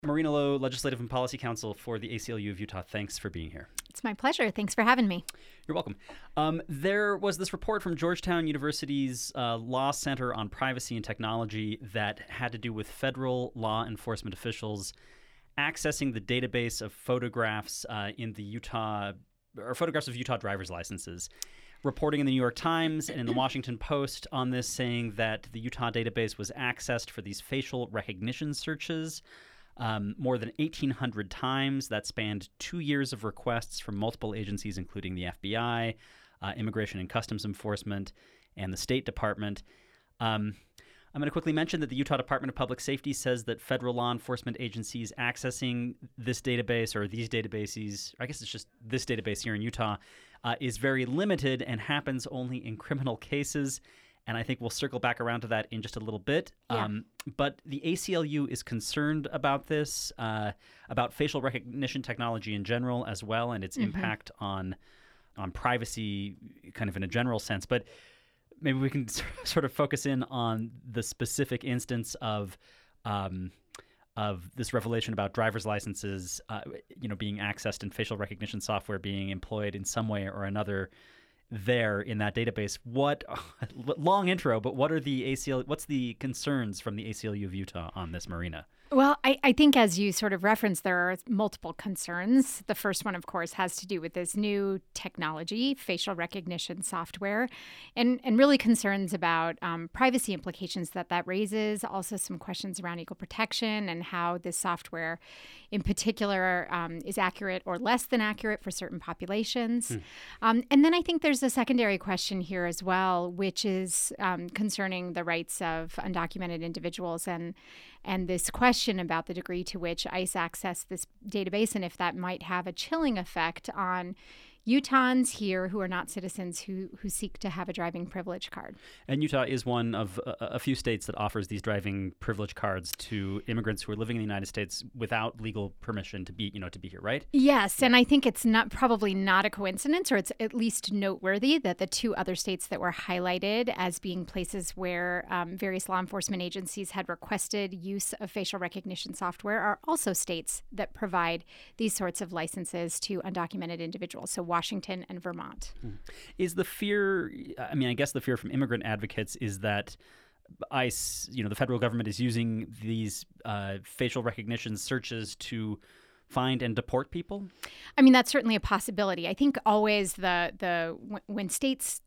Marina Lowe, Legislative and Policy Counsel for the ACLU of Utah. Thanks for being here. It's my pleasure. Thanks for having me. You're welcome. There was this report from Georgetown University's Law Center on Privacy and Technology that had to do with federal law enforcement officials accessing the database of photographs in the Utah, or photographs of Utah driver's licenses. Reporting in the New York Times and in the Washington Post on this, saying that the Utah database was accessed for these facial recognition searches more than 1,800 times. That spanned 2 years of requests from multiple agencies, including the FBI, Immigration and Customs Enforcement, and the State Department. I'm going to quickly mention that the Utah Department of Public Safety says that federal law enforcement agencies accessing this database, or these databases, I guess it's just this database here in Utah, is very limited and happens only in criminal cases. And I think we'll circle back around to that in just a little bit. Yeah. But the ACLU is concerned about this, about facial recognition technology in general as well, and its impact on privacy kind of in a general sense. But maybe we can sort of focus in on the specific instance of this revelation about driver's licenses, being accessed and facial recognition software being employed in some way or another there in that database. What long intro, but what's the concerns from the ACLU of Utah on this, Marina? Well, I think as you sort of referenced, there are multiple concerns. The first one, of course, has to do with this new technology, facial recognition software, and really concerns about privacy implications that raises. Also some questions around equal protection and how this software in particular is accurate or less than accurate for certain populations. And then I think there's a secondary question here as well, which is concerning the rights of undocumented individuals and this question about the degree to which ICE accessed this database and if that might have a chilling effect on Utahns here who are not citizens who seek to have a driving privilege card. And Utah is one of a few states that offers these driving privilege cards to immigrants who are living in the United States without legal permission to be here, right? Yes, and I think it's probably not a coincidence, or it's at least noteworthy that the two other states that were highlighted as being places where various law enforcement agencies had requested use of facial recognition software are also states that provide these sorts of licenses to undocumented individuals. So Washington and Vermont. Is the fear, I guess the fear from immigrant advocates is that ICE, the federal government is using these facial recognition searches to find and deport people? I mean, that's certainly a possibility. I think always when states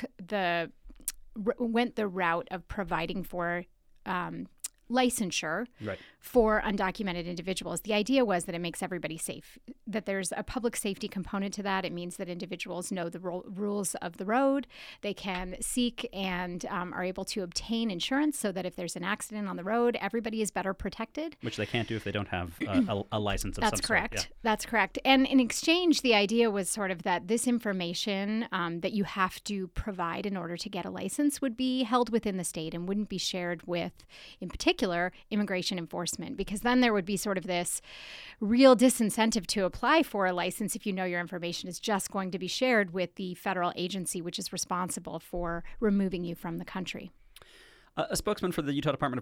went the route of providing for licensure for undocumented individuals, the idea was that it makes everybody safe, that there's a public safety component to that. It means that individuals know the rules of the road. They can seek and are able to obtain insurance so that if there's an accident on the road, everybody is better protected. Which they can't do if they don't have a license of That's some correct. sort. Yeah. That's correct. And in exchange, the idea was sort of that this information that you have to provide in order to get a license would be held within the state and wouldn't be shared with, in particular, immigration enforcement, because then there would be sort of this real disincentive to apply for a license if you know your information is just going to be shared with the federal agency, which is responsible for removing you from the country. A spokeswoman for the Utah Department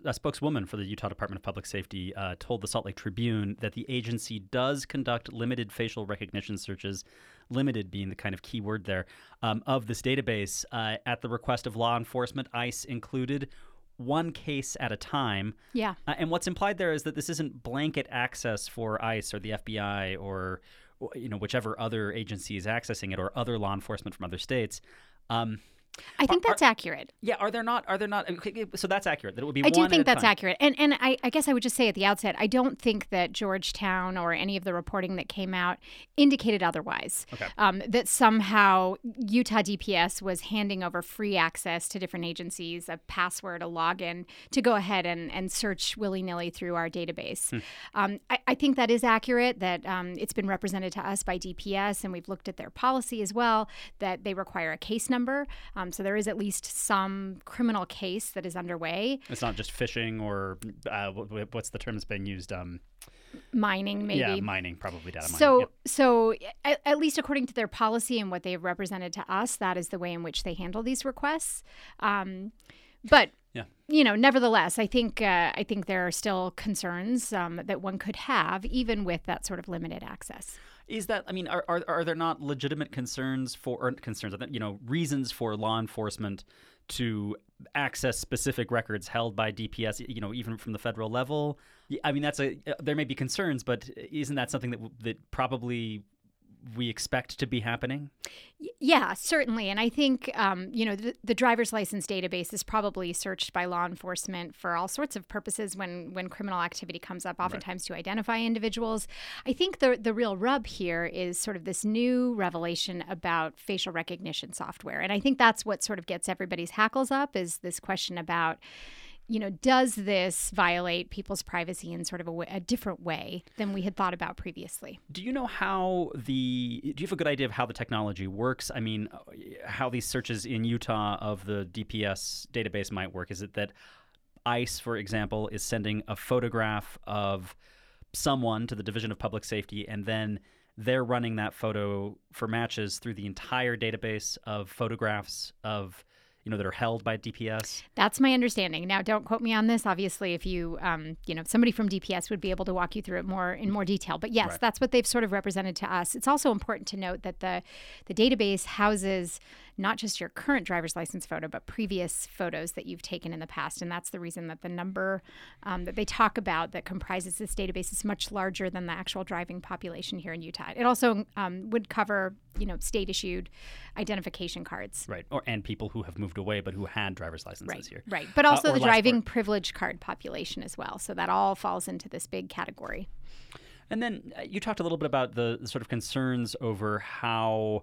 of Public Safety told the Salt Lake Tribune that the agency does conduct limited facial recognition searches, limited being the kind of key word there, of this database at the request of law enforcement, ICE included, one case at a time. Yeah. And what's implied there is that this isn't blanket access for ICE or the FBI or whichever other agency is accessing it, or other law enforcement from other states. I think that's accurate. Yeah, are there not? Okay, so that's accurate. That it would be. I do one think at a that's time. accurate, and I guess I would just say at the outset, I don't think that Georgetown or any of the reporting that came out indicated otherwise. Okay. That somehow Utah DPS was handing over free access to different agencies, a password, a login, to go ahead and search willy-nilly through our database. I think that is accurate. That it's been represented to us by DPS, and we've looked at their policy as well. That they require a case number. So there is at least some criminal case that is underway. It's not just phishing or what's the term that's been used? Mining, maybe. Yeah, mining, probably data mining. So at least according to their policy and what they've represented to us, that is the way in which they handle these requests. But Yeah. Nevertheless, I think there are still concerns that one could have, even with that sort of limited access. Is that, are there not legitimate reasons for law enforcement to access specific records held by DPS, even from the federal level? I mean, there may be concerns, but isn't that something that probably we expect to be happening? Yeah, certainly. And I think, the driver's license database is probably searched by law enforcement for all sorts of purposes when criminal activity comes up, oftentimes to identify individuals. I think the real rub here is sort of this new revelation about facial recognition software. And I think that's what sort of gets everybody's hackles up, is this question about, does this violate people's privacy in sort of a different way than we had thought about previously? Do you know do you have a good idea of how the technology works? I mean, how these searches in Utah of the DPS database might work? Is it that ICE, for example, is sending a photograph of someone to the Division of Public Safety, and then they're running that photo for matches through the entire database of photographs of that are held by DPS? That's my understanding. Now, don't quote me on this. Obviously, if you, somebody from DPS would be able to walk you through it in more detail. But yes, That's what they've sort of represented to us. It's also important to note that the database houses not just your current driver's license photo, but previous photos that you've taken in the past. And that's the reason that the number that they talk about that comprises this database is much larger than the actual driving population here in Utah. It also would cover, state-issued identification cards. Right, and people who have moved away but who had driver's licenses here. Right, but also the driving privilege card population as well. So that all falls into this big category. And then you talked a little bit about the sort of concerns over how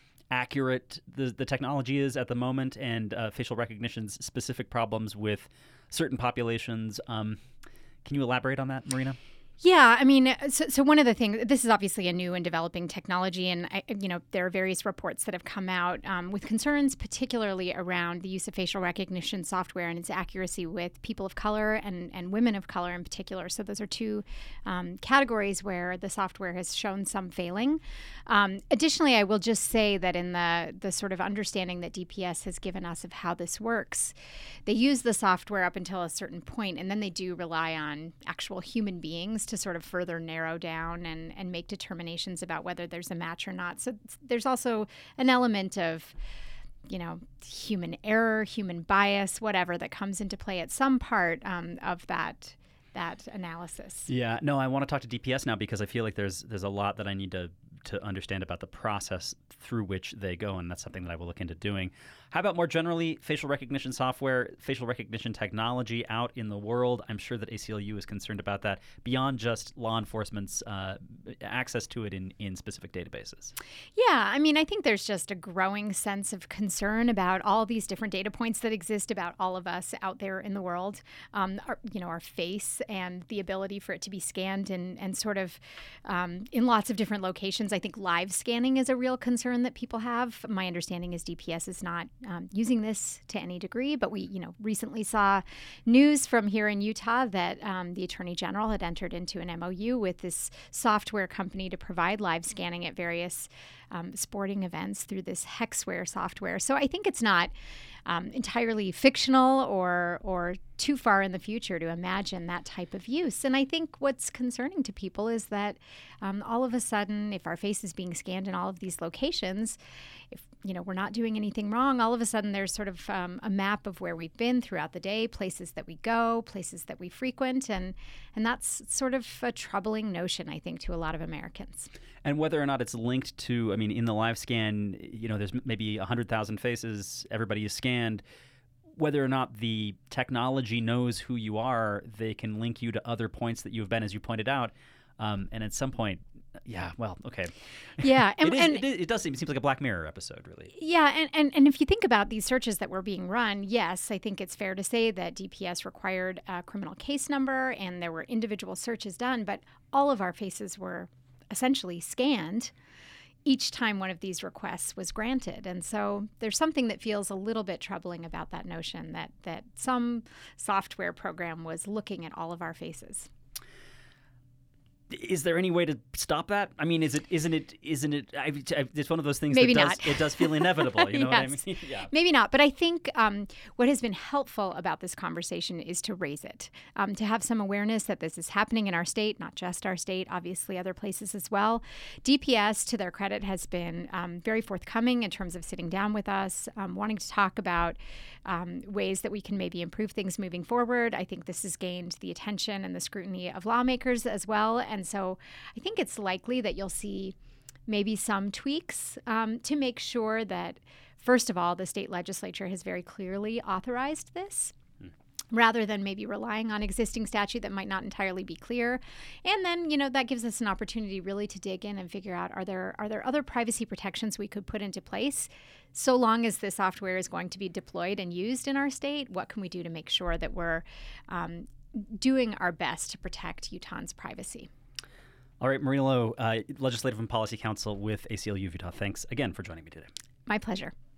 accurate the technology is at the moment, and facial recognition's specific problems with certain populations. Can you elaborate on that, Marina? Yeah, I mean, so one of the things, this is obviously a new and developing technology, and there are various reports that have come out with concerns, particularly around the use of facial recognition software and its accuracy with people of color and women of color in particular. So those are two categories where the software has shown some failing. Additionally, I will just say that in the sort of understanding that DPS has given us of how this works, they use the software up until a certain point, and then they do rely on actual human beings to sort of further narrow down and make determinations about whether there's a match or not. So there's also an element of, human error, human bias, whatever, that comes into play at some part of that analysis. Yeah, no, I want to talk to DPS now because I feel like there's a lot that I need to understand about the process through which they go, and that's something that I will look into doing. How about more generally, facial recognition software, facial recognition technology out in the world? I'm sure that ACLU is concerned about that beyond just law enforcement's access to it in specific databases. Yeah, I mean, I think there's just a growing sense of concern about all these different data points that exist about all of us out there in the world. Our face and the ability for it to be scanned and sort of in lots of different locations. I think live scanning is a real concern that people have. My understanding is DPS is not using this to any degree, but we, recently saw news from here in Utah that the Attorney General had entered into an MOU with this software company to provide live scanning at various sporting events through this Hexware software. So I think it's not entirely fictional or too far in the future to imagine that type of use. And I think what's concerning to people is that all of a sudden, if our face is being scanned in all of these locations, if we're not doing anything wrong, all of a sudden there's sort of a map of where we've been throughout the day, places that we go, places that we frequent, and that's sort of a troubling notion, I think, to a lot of Americans. And whether or not it's linked to, in the live scan, there's maybe 100,000 faces, everybody is scanned. Whether or not the technology knows who you are, they can link you to other points that you've been, as you pointed out. And at some point, yeah, well, okay. Yeah. It does seem like a Black Mirror episode, really. Yeah. And if you think about these searches that were being run, yes, I think it's fair to say that DPS required a criminal case number and there were individual searches done, but all of our faces were essentially scanned each time one of these requests was granted. And so there's something that feels a little bit troubling about that notion that some software program was looking at all of our faces. Is there any way to stop that? I mean, isn't it? It's one of those things Maybe that not. It does feel inevitable. You know what I Yes. mean? Yeah. Maybe not. But I think what has been helpful about this conversation is to raise it, to have some awareness that this is happening in our state, not just our state, obviously other places as well. DPS, to their credit, has been very forthcoming in terms of sitting down with us, wanting to talk about ways that we can maybe improve things moving forward. I think this has gained the attention and the scrutiny of lawmakers as well. And so I think it's likely that you'll see maybe some tweaks to make sure that, first of all, the state legislature has very clearly authorized this, rather than maybe relying on existing statute that might not entirely be clear. And then, that gives us an opportunity really to dig in and figure out, are there other privacy protections we could put into place so long as the software is going to be deployed and used in our state? What can we do to make sure that we're doing our best to protect Utahns' privacy? All right, Marina Loh, Legislative and Policy Counsel with ACLU of Utah. Thanks again for joining me today. My pleasure.